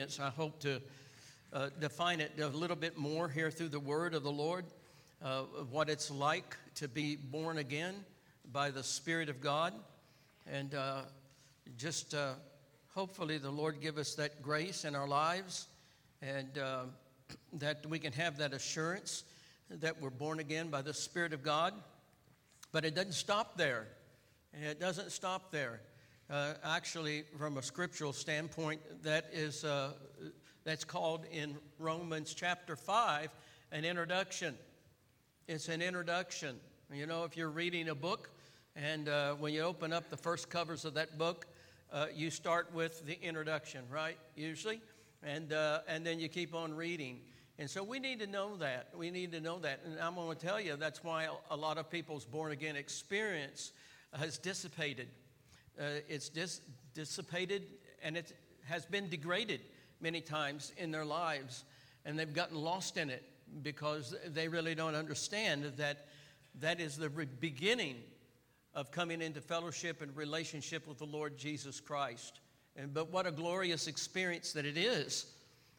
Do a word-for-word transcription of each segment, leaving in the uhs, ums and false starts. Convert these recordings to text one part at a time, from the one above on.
minutes, I hope to uh, define it a little bit more here through the word of the Lord, uh, of what it's like to be born again by the Spirit of God. And uh, just uh, hopefully the Lord give us that grace in our lives, and uh, that we can have that assurance that we're born again by the Spirit of God. But it doesn't stop there. It doesn't stop there. Uh, actually, from a scriptural standpoint, that is uh, that's called in Romans chapter five an introduction. It's an introduction. You know, if you're reading a book, and uh, when you open up the first covers of that book, uh, you start with the introduction, right? Usually, and uh, and then you keep on reading. And so we need to know that. We need to know that. And I'm going to tell you that's why a lot of people's born again experience has dissipated. Uh, it's dis- dissipated, and it has been degraded many times in their lives, and they've gotten lost in it because they really don't understand that that is the re- beginning of coming into fellowship and relationship with the Lord Jesus Christ. And but what a glorious experience that it is.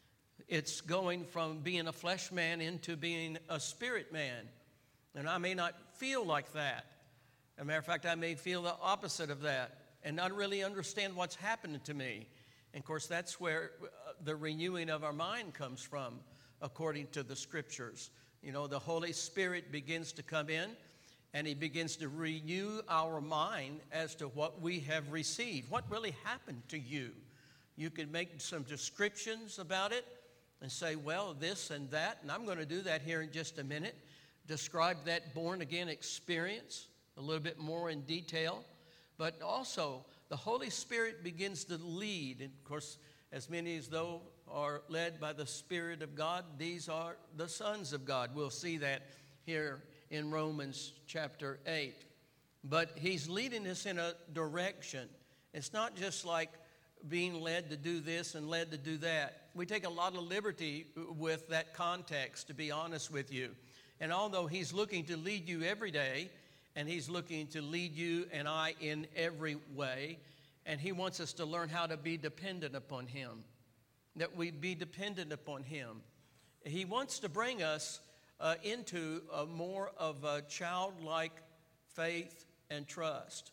It's going from being a flesh man into being a spirit man. And I may not feel like that. As a matter of fact, I may feel the opposite of that and not really understand what's happening to me. And of course, that's where the renewing of our mind comes from, according to the scriptures. You know, the Holy Spirit begins to come in, and he begins to renew our mind as to what we have received. What really happened to you? You can make some descriptions about it and say, well, this and that, and I'm going to do that here in just a minute. Describe that born-again experience a little bit more in detail. But also, the Holy Spirit begins to lead. And of course, as many as though are led by the Spirit of God, these are the sons of God. We'll see that here in Romans chapter eight. But he's leading us in a direction. It's not just like being led to do this and led to do that. We take a lot of liberty with that context, to be honest with you. And although he's looking to lead you every day, and he's looking to lead you and I in every way, and he wants us to learn how to be dependent upon him, that we be dependent upon him. He wants to bring us uh, into a more of a childlike faith and trust.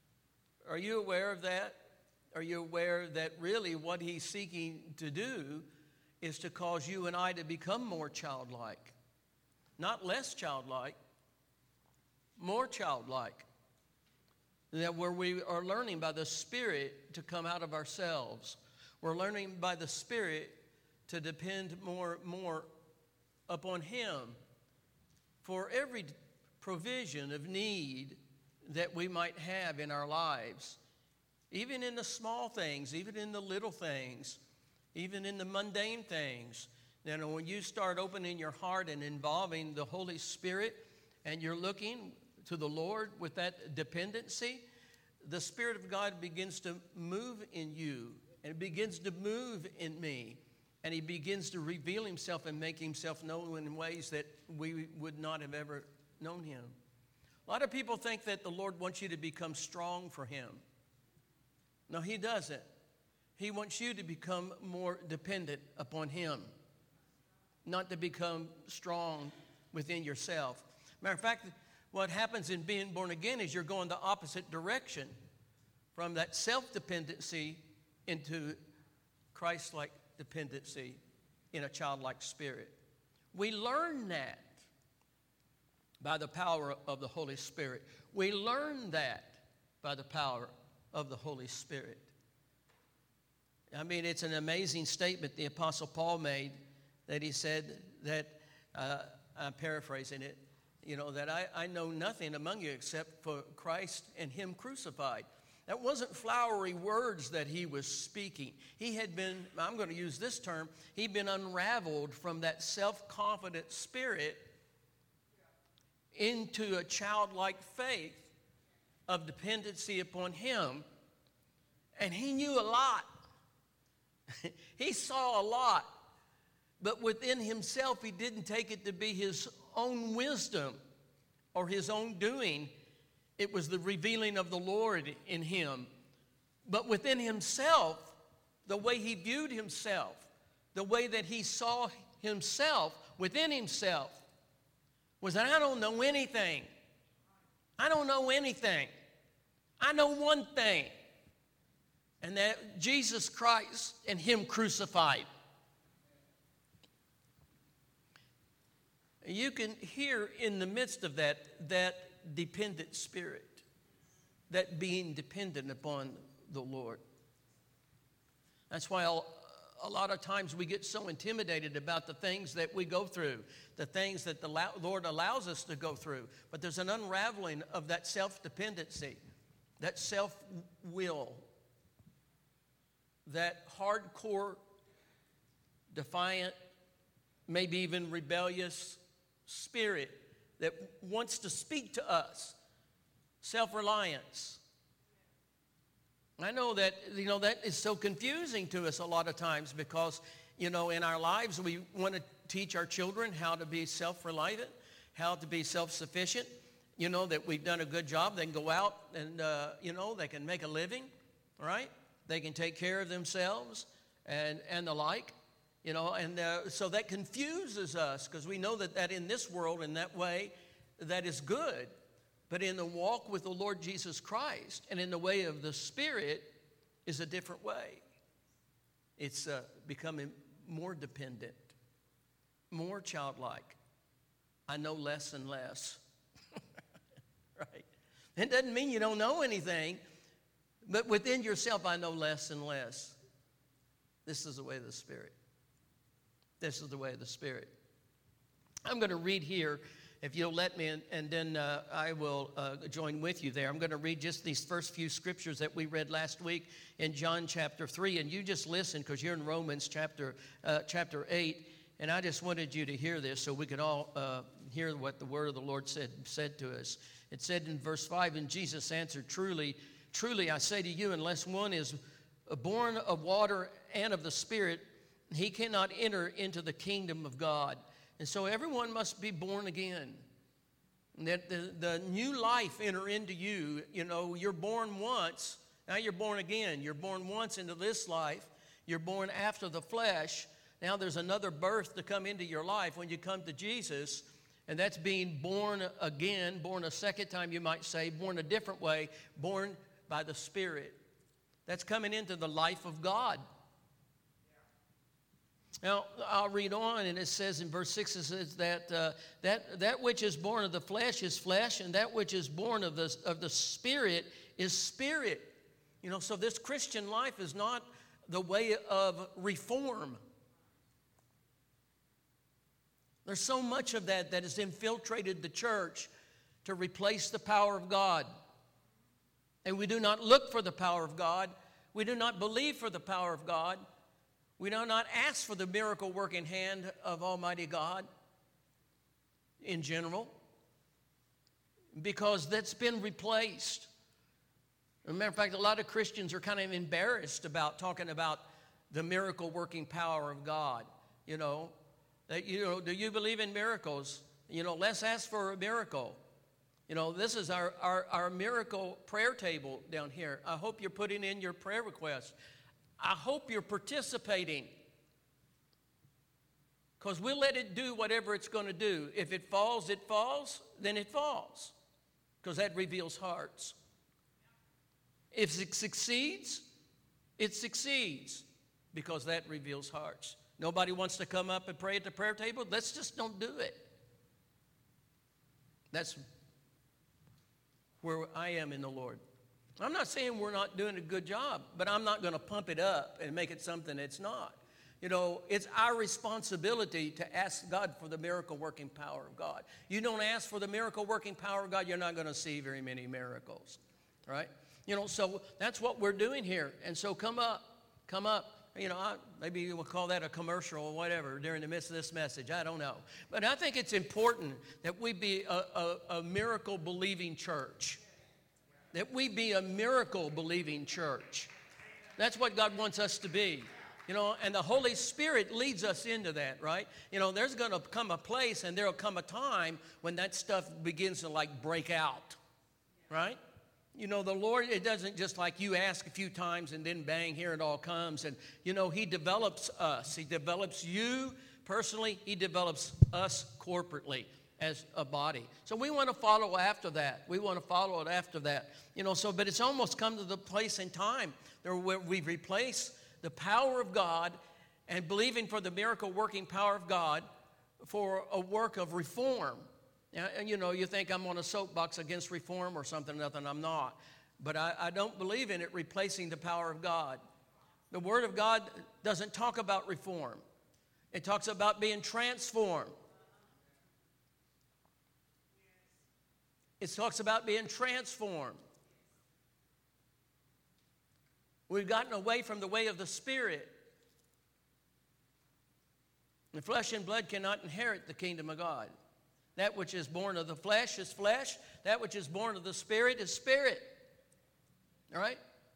Are you aware of that? Are you aware that really what he's seeking to do is to cause you and I to become more childlike? Not less childlike, more childlike. That where we are learning by the Spirit to come out of ourselves. We're learning by the Spirit to depend more and more upon him for every provision of need that we might have in our lives. Even in the small things, even in the little things, even in the mundane things. You know, when you start opening your heart and involving the Holy Spirit and you're looking to the Lord with that dependency, the Spirit of God begins to move in you, and it begins to move in me, and he begins to reveal himself and make himself known in ways that we would not have ever known him. A lot of people think that the Lord wants you to become strong for him. No, he doesn't. He wants you to become more dependent upon him, not to become strong within yourself. Matter of fact, what happens in being born again is you're going the opposite direction from that self-dependency into Christ-like dependency in a childlike spirit. We learn that by the power of the Holy Spirit. We learn that by the power of the Holy Spirit. I mean, it's an amazing statement the Apostle Paul made, that he said that, uh, I'm paraphrasing it, you know, that I, I know nothing among you except for Christ and him crucified. That wasn't flowery words that he was speaking. He had been, I'm going to use this term, he'd been unraveled from that self-confident spirit into a childlike faith of dependency upon him. And he knew a lot. He saw a lot. But within himself, he didn't take it to be his own wisdom or his own doing. It was the revealing of the Lord in him. But within himself, the way he viewed himself, the way that he saw himself within himself was that I don't know anything. I don't know anything. I know one thing, and that Jesus Christ and him crucified. You can hear in the midst of that, that dependent spirit, that being dependent upon the Lord. That's why I'll, a lot of times we get so intimidated about the things that we go through, the things that the Lord allows us to go through. But there's an unraveling of that self-dependency, that self-will, that hardcore, defiant, maybe even rebellious spirit that wants to speak to us. Self-reliance. I know that, you know, that is so confusing to us a lot of times because, you know, in our lives we want to teach our children how to be self-reliant, how to be self-sufficient, you know, that we've done a good job. They can go out and, uh, you know, they can make a living, right? They can take care of themselves and, and the like, you know, and uh, so that confuses us because we know that, that in this world, in that way, that is good. But in the walk with the Lord Jesus Christ and in the way of the Spirit is a different way. It's uh, becoming more dependent, more childlike. I know less and less. Right? It doesn't mean you don't know anything, but within yourself, I know less and less. This is the way of the Spirit. This is the way of the Spirit. I'm going to read here, if you'll let me, and, and then uh, I will uh, join with you there. I'm going to read just these first few scriptures that we read last week in John chapter three. And you just listen because you're in Romans chapter uh, chapter eight. And I just wanted you to hear this so we could all uh, hear what the word of the Lord said, said to us. It said in verse five, and Jesus answered, Truly, truly I say to you, unless one is born of water and of the Spirit, he cannot enter into the kingdom of God. And so everyone must be born again. That the, the new life enter into you. You know, you're born once, now you're born again. You're born once into this life. You're born after the flesh. Now there's another birth to come into your life when you come to Jesus. And that's being born again, born a second time, you might say, born a different way, born by the Spirit. That's coming into the life of God. Now, I'll read on, and it says in verse six, it says that, uh, that that which is born of the flesh is flesh, and that which is born of the, of the Spirit is spirit. You know, so this Christian life is not the way of reform. There's so much of that that has infiltrated the church to replace the power of God. And we do not look for the power of God. We do not believe for the power of God. We do not ask for the miracle working hand of Almighty God in general because that's been replaced. As a matter of fact, a lot of Christians are kind of embarrassed about talking about the miracle working power of God. You know, that, you know, do you believe in miracles? You know, let's ask for a miracle. You know, this is our, our, our miracle prayer table down here. I hope you're putting in your prayer requests. I hope you're participating because we'll let it do whatever it's going to do. If it falls, it falls, then it falls because that reveals hearts. If it succeeds, it succeeds because that reveals hearts. Nobody wants to come up and pray at the prayer table. Let's just don't do it. That's where I am in the Lord. I'm not saying we're not doing a good job, but I'm not going to pump it up and make it something it's not. You know, it's our responsibility to ask God for the miracle-working power of God. You don't ask for the miracle-working power of God, you're not going to see very many miracles, right? You know, so that's what we're doing here. And so come up, come up. You know, I, maybe we'll call that a commercial or whatever during the midst of this message. I don't know. But I think it's important that we be a, a, a miracle-believing church. That we be a miracle-believing church. That's what God wants us to be. You know, and the Holy Spirit leads us into that, right? You know, there's going to come a place and there will come a time when that stuff begins to like break out, right? You know, the Lord, it doesn't just like you ask a few times and then bang, here it all comes. And, you know, He develops us. He develops you personally. He develops us corporately as a body. So we want to follow after that. We want to follow it after that. You know, so, but it's almost come to the place in time where we've replaced the power of God and believing for the miracle working power of God for a work of reform. And, you know, you think I'm on a soapbox against reform or something, nothing, I'm not. But I, I don't believe in it replacing the power of God. The Word of God doesn't talk about reform. It talks about being transformed. It talks about being transformed. We've gotten away from the way of the Spirit. And flesh and blood cannot inherit the kingdom of God. That which is born of the flesh is flesh. That which is born of the Spirit is spirit. All right?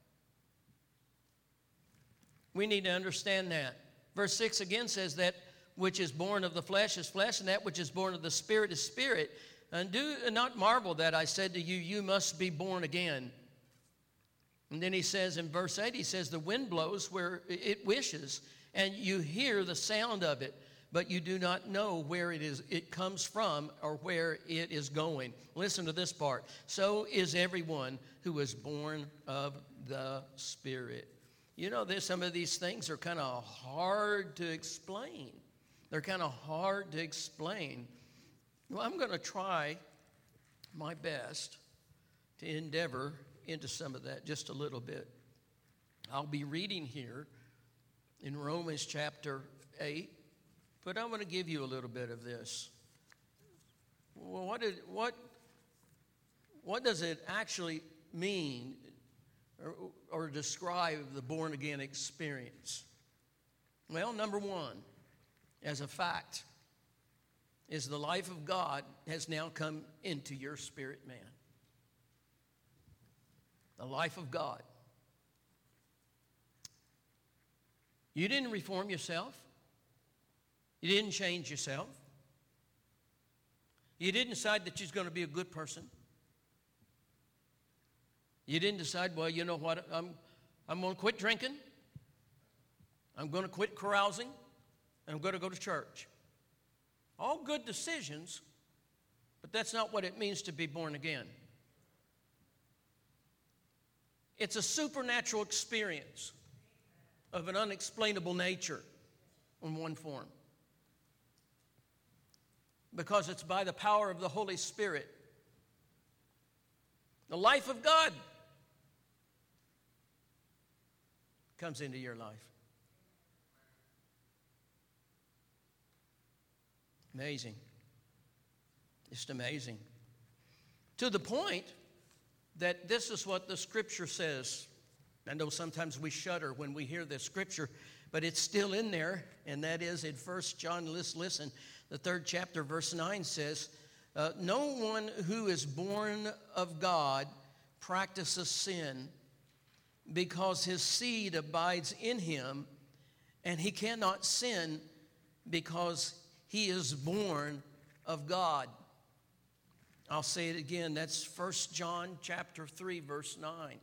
We need to understand that. Verse six again says that which is born of the flesh is flesh, and that which is born of the Spirit is spirit. And do not marvel that I said to you, you must be born again. And then he says in verse eight, he says, the wind blows where it wishes, and you hear the sound of it, but you do not know where it is it comes from or where it is going. Listen to this part. So is everyone who is born of the Spirit. You know, there's some of these things are kind of hard to explain. They're kind of hard to explain. Well, I'm going to try my best to endeavor into some of that just a little bit. I'll be reading here in Romans chapter eight, but I'm going to give you a little bit of this. Well, what, did, what, what does it actually mean or, or describe the born-again experience? Well, number one, as a fact, is the life of God has now come into your spirit man. The life of God. You didn't reform yourself. You didn't change yourself. You didn't decide that you're going to be a good person. You didn't decide, well, you know what, I'm, I'm going to quit drinking. I'm going to quit carousing. And I'm going to go to church. All good decisions, but that's not what it means to be born again. It's a supernatural experience of an unexplainable nature in one form. Because it's by the power of the Holy Spirit. The life of God comes into your life. Amazing. Just amazing. To the point that this is what the Scripture says. I know sometimes we shudder when we hear this Scripture, but it's still in there, and that is in First John, listen, the third chapter, verse nine says, uh, no one who is born of God practices sin, because his seed abides in him, and he cannot sin because he is born of God. I'll say it again. That's First John chapter three, verse nine.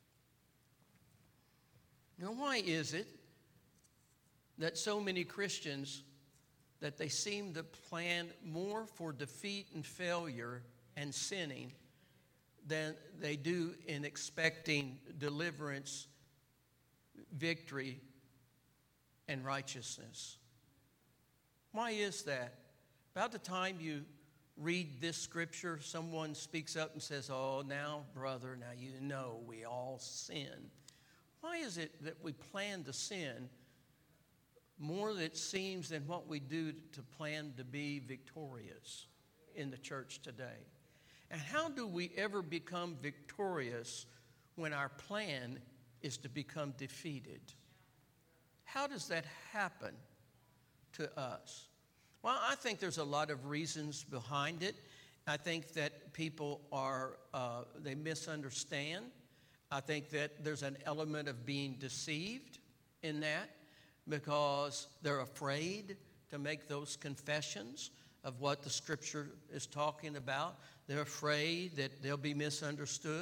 Now, why is it that so many Christians, that they seem to plan more for defeat and failure and sinning than they do in expecting deliverance, victory, and righteousness? Why is that? About the time you read this scripture, someone speaks up and says, oh, now, brother, now you know we all sin. Why is it that we plan to sin more than it seems than what we do to plan to be victorious in the church today? And how do we ever become victorious when our plan is to become defeated? How does that happen to us? Well, I think there's a lot of reasons behind it. I think that people are, uh, they misunderstand. I think that there's an element of being deceived in that because they're afraid to make those confessions of what the Scripture is talking about. They're afraid that they'll be misunderstood.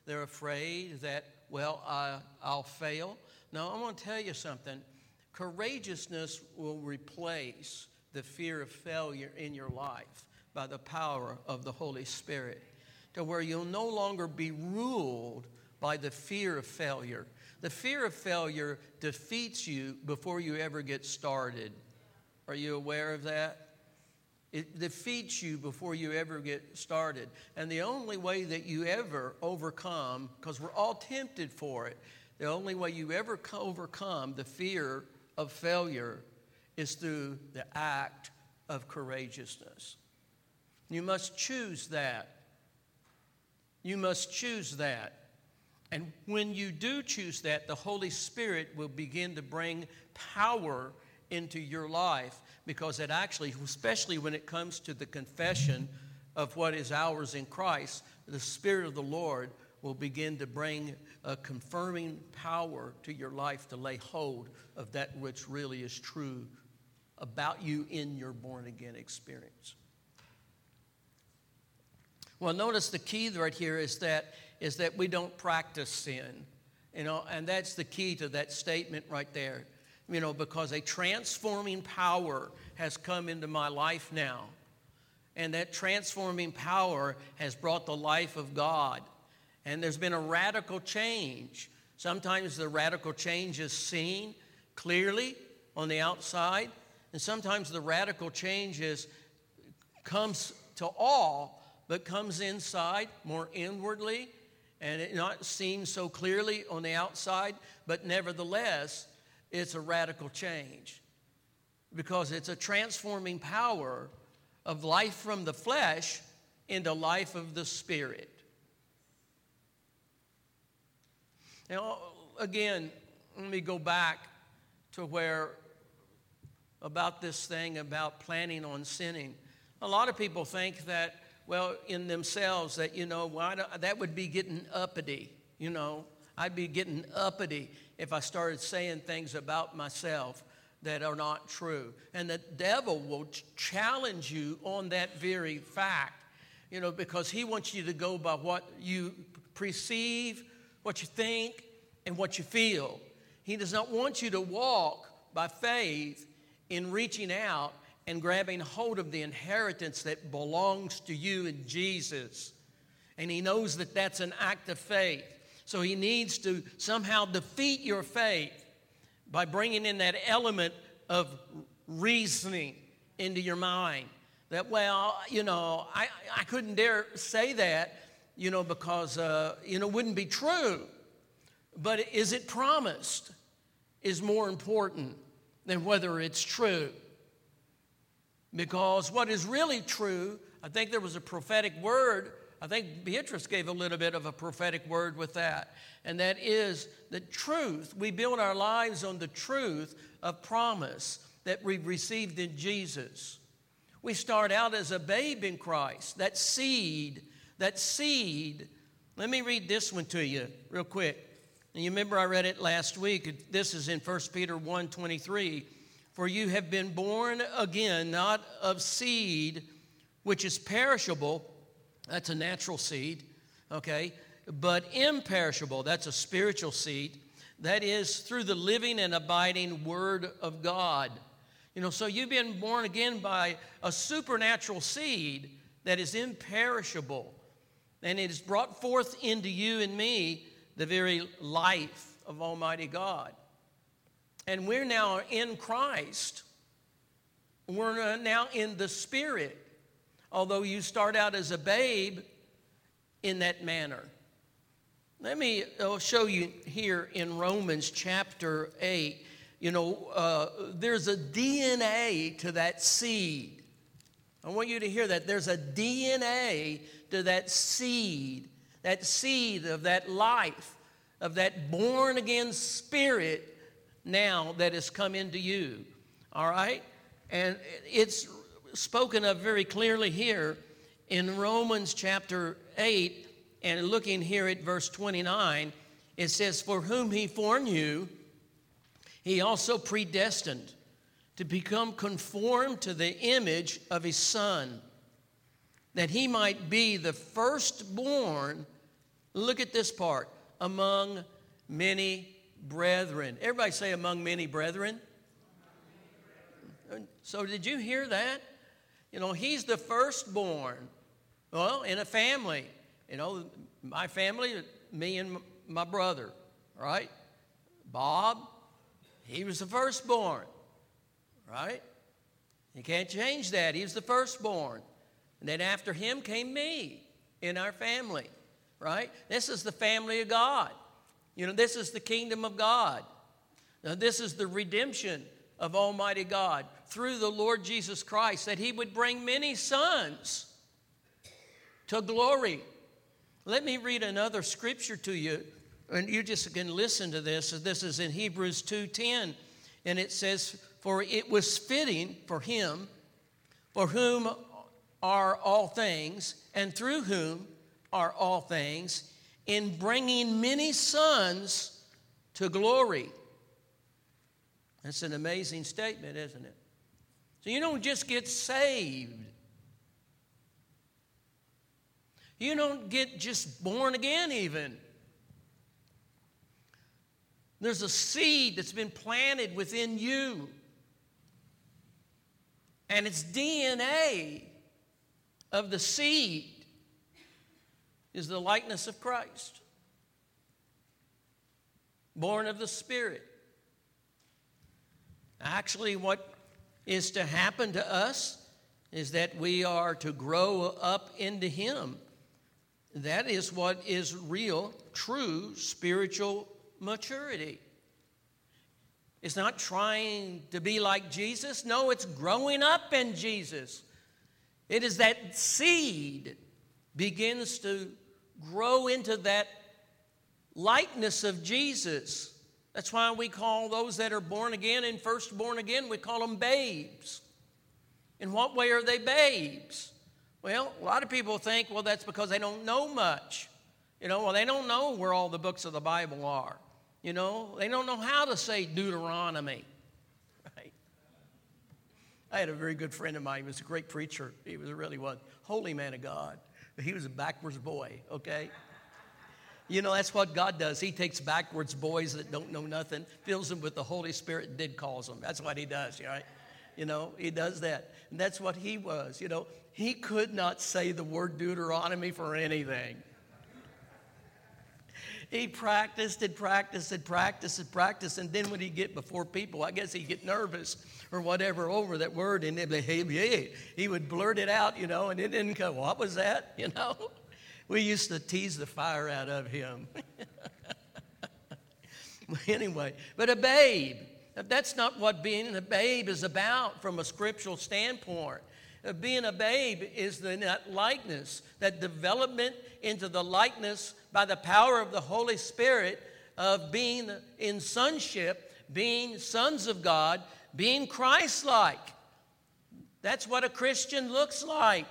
They're afraid that, well, I, I'll fail. No, I want to tell you something. Courageousness will replace the fear of failure in your life by the power of the Holy Spirit, to where you'll no longer be ruled by the fear of failure. The fear of failure defeats you before you ever get started. Are you aware of that? It defeats you before you ever get started. And the only way that you ever overcome, because we're all tempted for it, the only way you ever overcome the fear of failure is through the act of courageousness. You must choose that. You must choose that. And when you do choose that, the Holy Spirit will begin to bring power into your life, because it actually, especially when it comes to the confession of what is ours in Christ, the Spirit of the Lord will begin to bring a confirming power to your life to lay hold of that which really is true about you in your born-again experience. Well, notice the key right here is that is that we don't practice sin, you know, and that's the key to that statement right there, you know, because a transforming power has come into my life now, and that transforming power has brought the life of God, and there's been a radical change. Sometimes the radical change is seen clearly on the outside, and sometimes the radical change is, comes to all, but comes inside more inwardly, and it's not seen so clearly on the outside, but nevertheless, it's a radical change, because it's a transforming power of life from the flesh into life of the Spirit. Now, again, let me go back to where, about this thing about planning on sinning. A lot of people think that, well, in themselves, that, you know, why do, that would be getting uppity, you know. I'd be getting uppity if I started saying things about myself that are not true. And the devil will challenge you on that very fact, you know, because he wants you to go by what you perceive, what you think, and what you feel. He does not want you to walk by faith in reaching out and grabbing hold of the inheritance that belongs to you in Jesus. And he knows that that's an act of faith. So he needs to somehow defeat your faith by bringing in that element of reasoning into your mind. That, well, you know, I, I couldn't dare say that, you know, because, uh, you know, it wouldn't be true. But is it promised is more important than whether it's true. Because what is really true, I think there was a prophetic word, I think Beatrice gave a little bit of a prophetic word with that, and that is the truth. We build our lives on the truth of promise that we've received in Jesus. We start out as a babe in Christ, that seed, that seed. Let me read this one to you real quick. And you remember I read it last week. This is in First Peter one twenty-three. For you have been born again, not of seed, which is perishable. That's a natural seed, okay? But imperishable, that's a spiritual seed. That is through the living and abiding Word of God. You know, so you've been born again by a supernatural seed that is imperishable. And it is brought forth into you and me the very life of Almighty God. And we're now in Christ. We're now in the Spirit. Although you start out as a babe in that manner. Let me I'll show you here in Romans chapter eight. You know, uh, there's a D N A to that seed. I want you to hear that. There's a D N A to that seed. That seed of that life, of that born-again spirit now that has come into you. All right? And it's spoken of very clearly here in Romans chapter eight, and looking here at verse twenty-nine, it says, for whom he foreknew, he also predestined to become conformed to the image of his Son, that he might be the firstborn Look at this part. Among many brethren. Everybody say among many brethren. So did you hear that? You know, he's the firstborn. Well, in a family. You know, my family, me and my brother, right? Bob, he was the firstborn, right? You can't change that. He was the firstborn. And then after him came me in our family, right? This is the family of God. You know, this is the kingdom of God. Now, this is the redemption of Almighty God through the Lord Jesus Christ, that he would bring many sons to glory. Let me read another scripture to you, and you just can listen to this. This is in Hebrews two ten, and it says, "For it was fitting for him, for whom are all things, and through whom are all things, in bringing many sons to glory." That's an amazing statement, isn't it? So you don't just get saved. You don't get just born again even. There's a seed that's been planted within you. And its D N A of the seed is the likeness of Christ. Born of the Spirit. Actually, what is to happen to us is that we are to grow up into him. That is what is real, true spiritual maturity. It's not trying to be like Jesus. No, it's growing up in Jesus. It is that seed begins to grow into that likeness of Jesus. That's why we call those that are born again and first born again, we call them babes. In what way are they babes? Well, a lot of people think, well, that's because they don't know much. You know, well, they don't know where all the books of the Bible are. You know, they don't know how to say Deuteronomy. Right? I had a very good friend of mine. He was a great preacher. He was really was. Holy man of God. He was a backwards boy, okay? You know, that's what God does. He takes backwards boys that don't know nothing, fills them with the Holy Spirit, and then calls them. That's what he does, right? You know, he does that. And that's what he was, you know. He could not say the word Deuteronomy for anything. He practiced and practiced and practiced and practiced, and then when he'd get before people, I guess he'd get nervous or whatever over that word, and be, hey, hey, he would blurt it out, you know, and it didn't go, what was that, you know? We used to tease the fire out of him. Anyway, but a babe, that's not what being a babe is about from a scriptural standpoint. Being a babe is the, that likeness, that development into the likeness by the power of the Holy Spirit of being in sonship, being sons of God, being Christ-like. That's what a Christian looks like.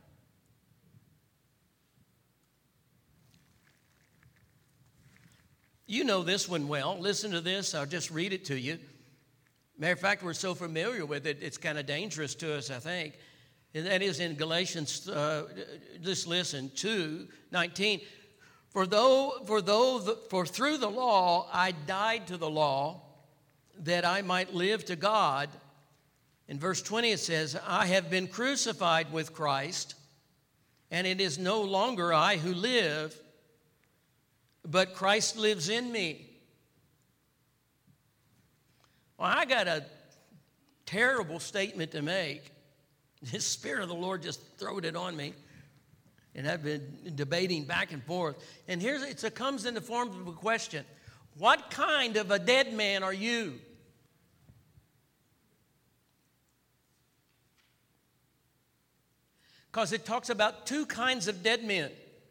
You know this one well. Listen to this. I'll just read it to you. Matter of fact, we're so familiar with it, it's kind of dangerous to us, I think. And that is in Galatians, uh, just listen, two nineteen. For though, for though, the, for through the law I died to the law, that I might live to God. In verse twenty it says, I have been crucified with Christ, and it is no longer I who live, but Christ lives in me. Well, I got a terrible statement to make. The Spirit of the Lord just throwed it on me. And I've been debating back and forth. And here's it, it comes in the form of a question. What kind of a dead man are you? Because it talks about two kinds of dead men.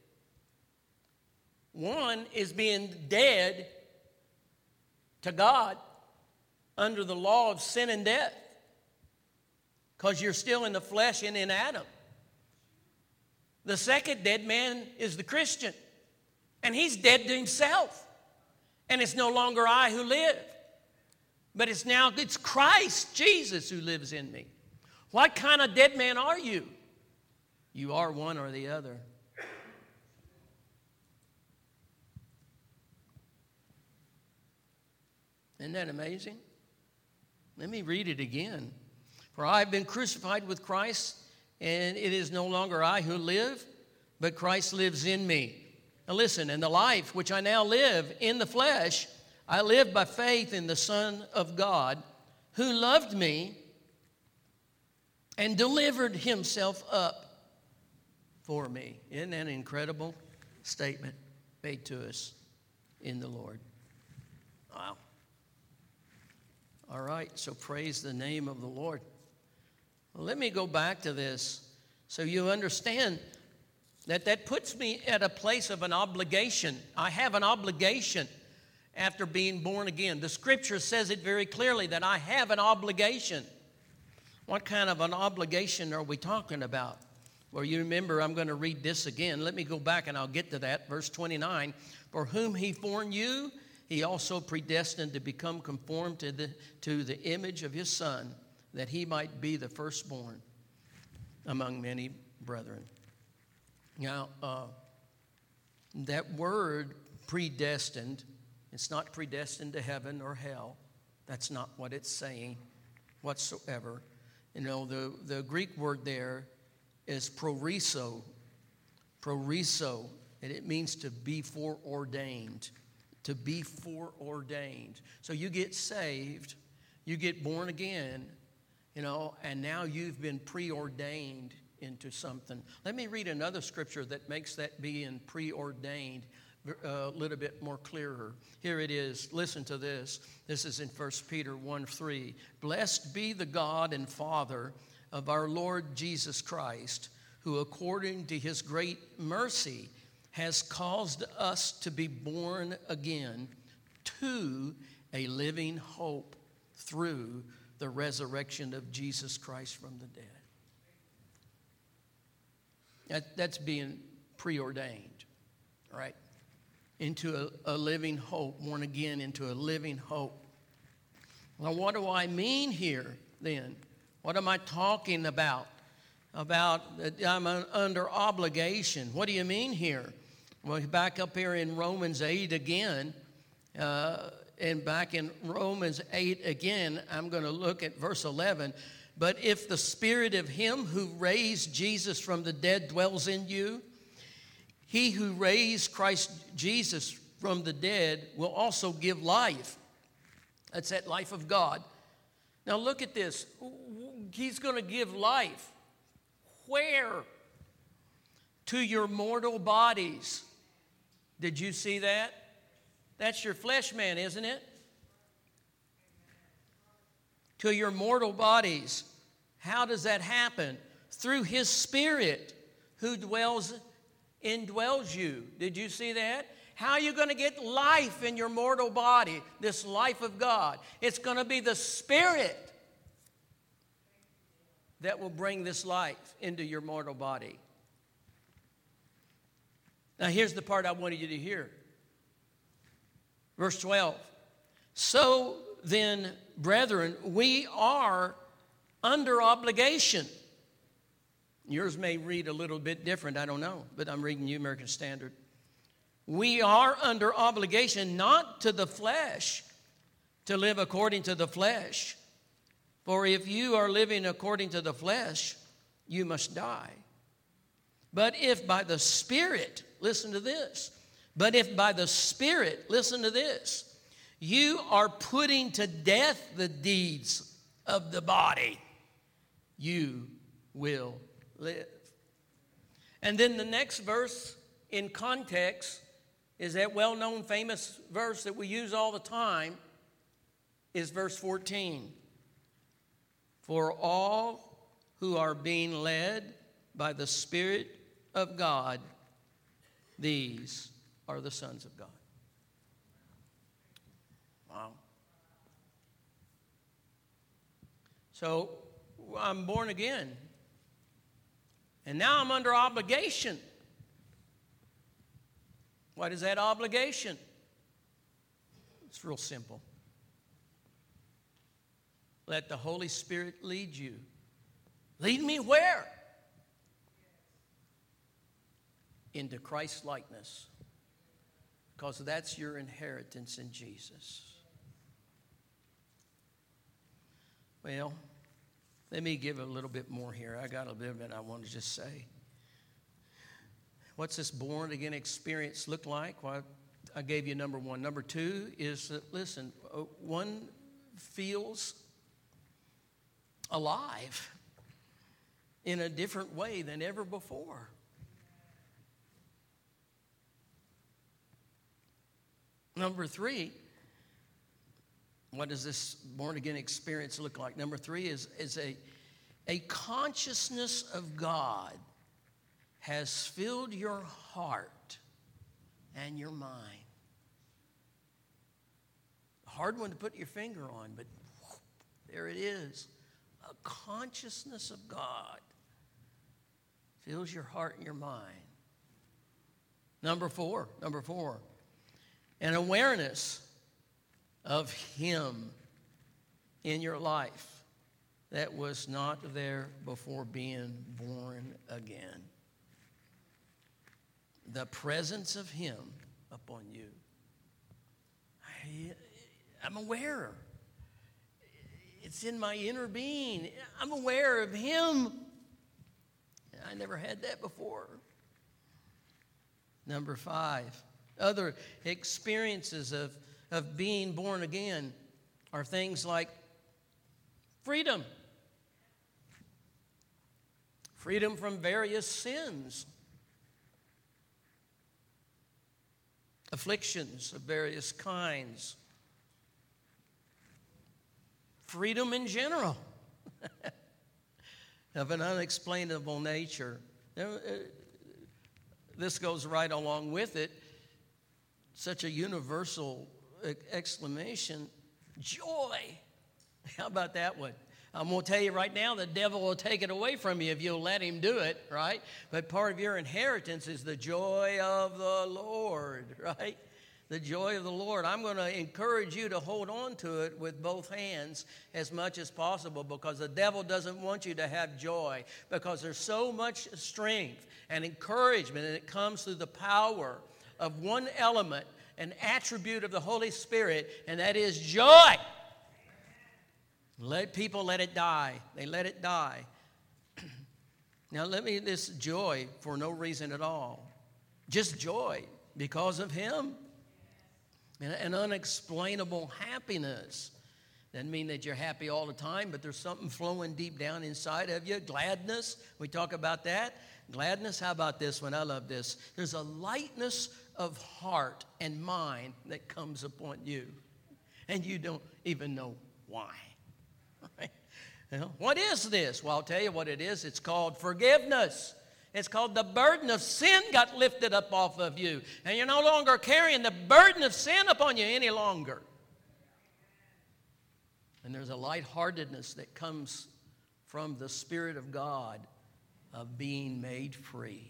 One is being dead to God under the law of sin and death, because you're still in the flesh and in Adam. The second dead man is the Christian, and he's dead to himself. And it's no longer I who live, but it's now, it's Christ Jesus who lives in me. What kind of dead man are you? You are one or the other. Isn't that amazing? Let me read it again. For I have been crucified with Christ, and it is no longer I who live, but Christ lives in me. Now listen, and the life which I now live in the flesh, I live by faith in the Son of God, who loved me and delivered himself up for me. Isn't that an incredible statement made to us in the Lord? Wow. All right, so praise the name of the Lord. Well, let me go back to this so you understand that that puts me at a place of an obligation. I have an obligation after being born again. The Scripture says it very clearly that I have an obligation. What kind of an obligation are we talking about? Well, you remember, I'm going to read this again. Let me go back and I'll get to that. Verse twenty-nine, for whom he foreknew, he also predestined to become conformed to the, to the image of his Son, that he might be the firstborn among many brethren. Now, uh, that word predestined, it's not predestined to heaven or hell. That's not what it's saying whatsoever. You know, the, the Greek word there is proriso. Proriso, and it means to be foreordained. To be foreordained. So you get saved, you get born again, you know, and now you've been preordained into something. Let me read another scripture that makes that being preordained a little bit more clearer. Here it is. Listen to this. This is in First Peter one three. Blessed be the God and Father of our Lord Jesus Christ, who according to his great mercy has caused us to be born again to a living hope through the resurrection of Jesus Christ from the dead. That, that's being preordained, right? Into a, a living hope, born again into a living hope. Now, what do I mean here then? What am I talking about? About that I'm under obligation. What do you mean here? Well, back up here in Romans eight again, uh, and back in Romans eight again, I'm going to look at verse eleven. But if the spirit of him who raised Jesus from the dead dwells in you, he who raised Christ Jesus from the dead will also give life. That's that life of God. Now look at this. He's going to give life. Where? To your mortal bodies. Did you see that? That's your flesh man, isn't it? To your mortal bodies. How does that happen? Through his Spirit who dwells, indwells you. Did you see that? How are you going to get life in your mortal body? This life of God. It's going to be the Spirit that will bring this life into your mortal body. Now, here's the part I wanted you to hear. Verse twelve. So then, brethren, we are under obligation. Yours may read a little bit different, I don't know, but I'm reading New American Standard. We are under obligation not to the flesh, to live according to the flesh. For if you are living according to the flesh, you must die. But if by the Spirit, listen to this, but if by the Spirit, listen to this, you are putting to death the deeds of the body, you will live. And then the next verse in context is that well-known famous verse that we use all the time is verse fourteen. For all who are being led by the Spirit of God, these are the sons of God. Wow. So I'm born again. And now I'm under obligation. What is that obligation? It's real simple. Let the Holy Spirit lead you. Lead me where? Into Christ's likeness. Because that's your inheritance in Jesus. Well, let me give a little bit more here. I got a little bit I want to just say. What's this born again experience look like? Well, I gave you number one. Number two is that, listen, one feels alive in a different way than ever before. Number three, what does this born-again experience look like? Number three is, is a, a consciousness of God has filled your heart and your mind. A hard one to put your finger on, but whoop, there it is. A consciousness of God fills your heart and your mind. Number four, number four, an awareness of Him in your life that was not there before being born again. The presence of Him upon you. I, I'm aware. It's in my inner being. I'm aware of Him. I never had that before. Number five, other experiences of, of being born again are things like freedom. Freedom from various sins. Afflictions of various kinds. Freedom in general of an unexplainable nature. This goes right along with it. Such a universal exclamation, joy. How about that one? I'm going to tell you right now, the devil will take it away from you if you'll let him do it, right? But part of your inheritance is the joy of the Lord, right? The joy of the Lord. I'm going to encourage you to hold on to it with both hands as much as possible, because the devil doesn't want you to have joy, because there's so much strength and encouragement, and it comes through the power of one element, an attribute of the Holy Spirit, and that is joy. Let people let it die. They let it die. Now let me, this joy for no reason at all. Just joy because of Him. And an unexplainable happiness. Doesn't mean that you're happy all the time, but there's something flowing deep down inside of you. Gladness, we talk about that. Gladness, how about this one? I love this. There's a lightness of heart and mind that comes upon you, and you don't even know why. Right? You know, what is this? Well, I'll tell you what it is. It's called forgiveness. It's called the burden of sin got lifted up off of you, and you're no longer carrying the burden of sin upon you any longer. And there's a lightheartedness that comes from the Spirit of God of being made free.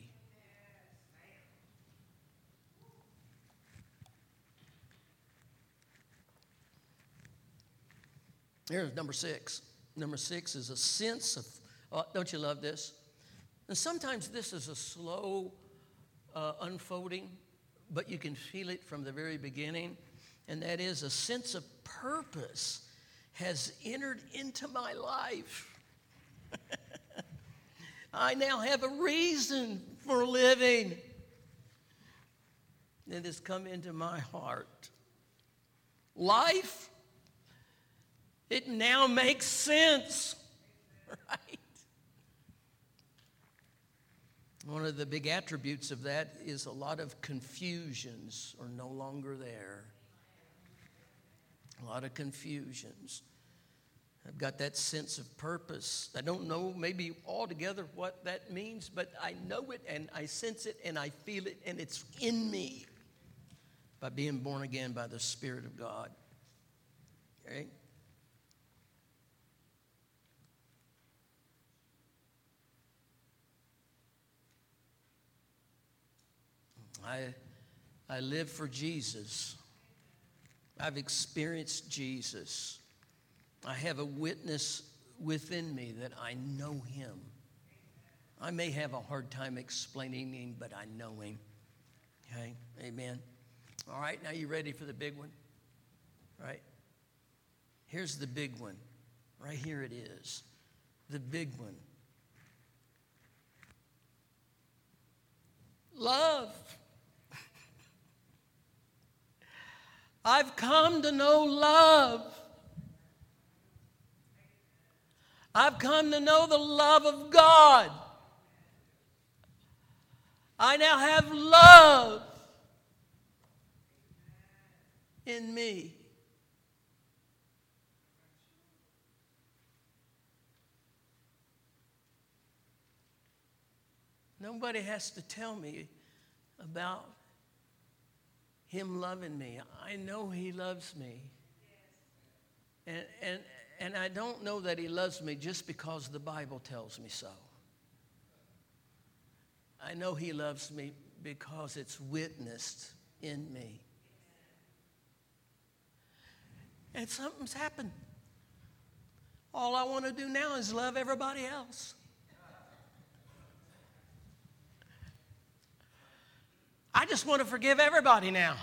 Here's number six. Number six is a sense of, uh, don't you love this? And sometimes this is a slow uh, unfolding, but you can feel it from the very beginning. And that is a sense of purpose has entered into my life. I now have a reason for living that has come into my heart. Life, it now makes sense, right? One of the big attributes of that is a lot of confusions are no longer there. A lot of confusions. I've got that sense of purpose. I don't know maybe altogether what that means, but I know it and I sense it and I feel it, and it's in me by being born again by the Spirit of God. Okay? I, I live for Jesus. I've experienced Jesus. I have a witness within me that I know Him. I may have a hard time explaining Him, but I know Him. Okay? Amen. All right, now you ready for the big one? All right? Here's the big one. Right here it is, the big one. Love. I've come to know love. I've come to know the love of God. I now have love in me. Nobody has to tell me about him loving me. I know he loves me. And, and, and I don't know that he loves me just because the Bible tells me so. I know he loves me because it's witnessed in me. And something's happened. All I want to do now is love everybody else. I just want to forgive everybody now.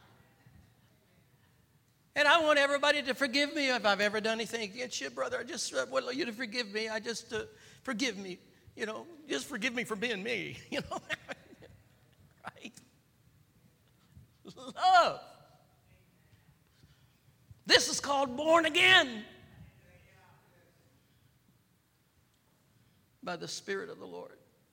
And I want everybody to forgive me if I've ever done anything against you, brother. I just uh, want you to forgive me. I just, uh, forgive me. You know, just forgive me for being me. You know, right? Love. This is called born again by the Spirit of the Lord.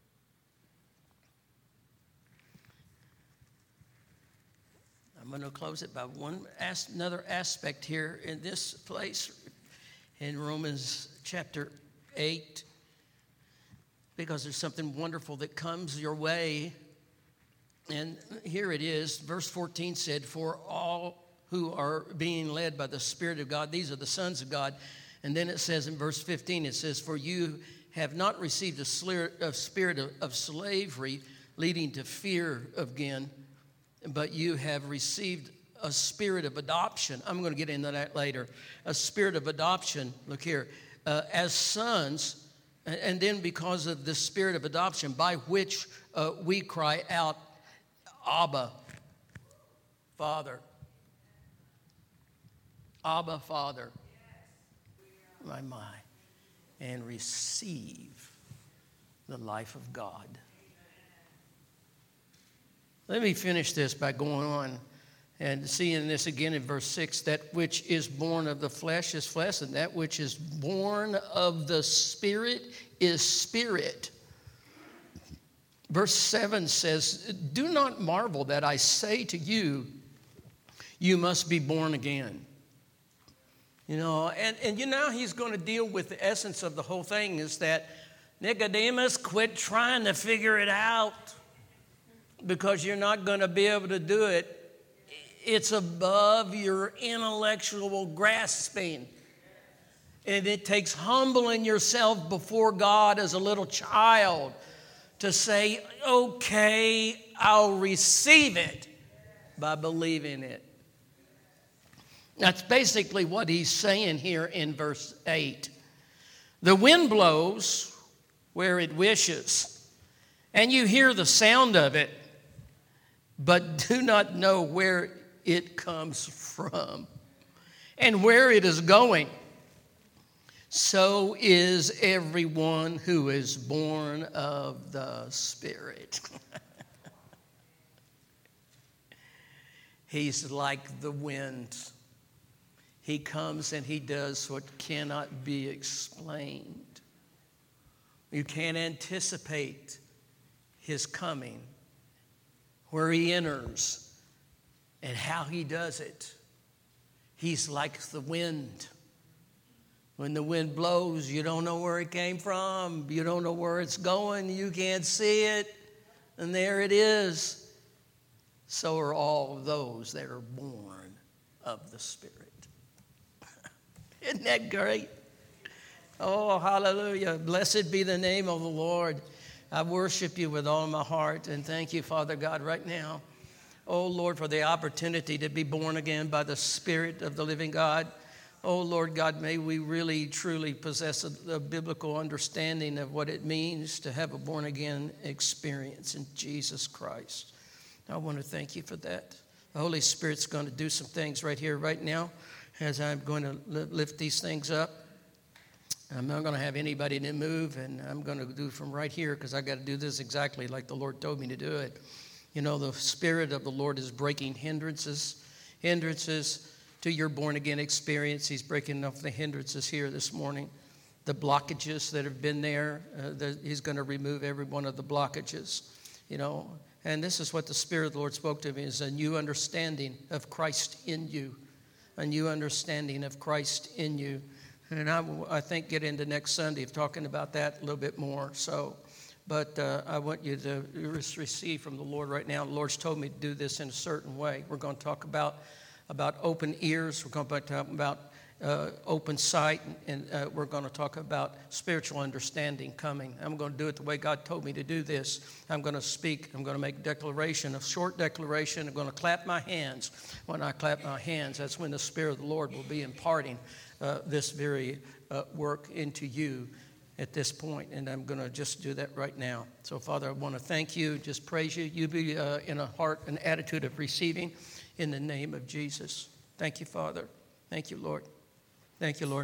I'm going to close it by one another aspect here in this place in Romans chapter eight, because there's something wonderful that comes your way. And here it is. Verse fourteen said, "For all who are being led by the Spirit of God, these are the sons of God." And then it says in verse fifteen, it says, "For you have not received a spirit of slavery leading to fear again, but you have received a spirit of adoption." I'm going to get into that later. A spirit of adoption, look here, uh, as sons, and then because of the spirit of adoption, by which uh, we cry out, "Abba, Father." Abba, Father. My, my. And receive the life of God. Let me finish this by going on and seeing this again in verse six. "That which is born of the flesh is flesh, and that which is born of the Spirit is spirit." Verse seven says, "Do not marvel that I say to you, you must be born again." You know, and, and you know he's going to deal with the essence of the whole thing is that, Nicodemus, quit trying to figure it out, because you're not going to be able to do it. It's above your intellectual grasping. And it takes humbling yourself before God as a little child to say, okay, I'll receive it by believing it. That's basically what he's saying here in verse eight. The wind blows where it wishes, and you hear the sound of it, but do not know where it comes from and where it is going. So is everyone who is born of the Spirit. He's like the wind. He comes and he does what cannot be explained. You can't anticipate his coming, where he enters, and how he does it. He's like the wind. When the wind blows, you don't know where it came from. You don't know where it's going. You can't see it. And there it is. So are all of those that are born of the Spirit. Isn't that great? Oh, hallelujah. Blessed be the name of the Lord. I worship you with all my heart, and thank you, Father God, right now. Oh, Lord, for the opportunity to be born again by the Spirit of the living God. Oh, Lord God, may we really, truly possess a, a biblical understanding of what it means to have a born-again experience in Jesus Christ. I want to thank you for that. The Holy Spirit's going to do some things right here, right now, as I'm going to lift these things up. I'm not going to have anybody to move, and I'm going to do from right here because I got to do this exactly like the Lord told me to do it. You know, the Spirit of the Lord is breaking hindrances, hindrances to your born-again experience. He's breaking off the hindrances here this morning. The blockages that have been there, uh, the, He's going to remove every one of the blockages, you know. And this is what the Spirit of the Lord spoke to me, is a new understanding of Christ in you, a new understanding of Christ in you. And I, I think get into next Sunday of talking about that a little bit more. So, but uh, I want you to receive from the Lord right now. The Lord's told me to do this in a certain way. We're going to talk about, about open ears. We're going to talk about uh, open sight. And uh, we're going to talk about spiritual understanding coming. I'm going to do it the way God told me to do this. I'm going to speak. I'm going to make a declaration, a short declaration. I'm going to clap my hands. When I clap my hands, that's when the Spirit of the Lord will be imparting Uh, this very uh, work into you at this point. And I'm going to just do that right now. So, Father, I want to thank you, just praise you. You be uh, in a heart, an attitude of receiving in the name of Jesus. Thank you, Father. Thank you, Lord. Thank you, Lord.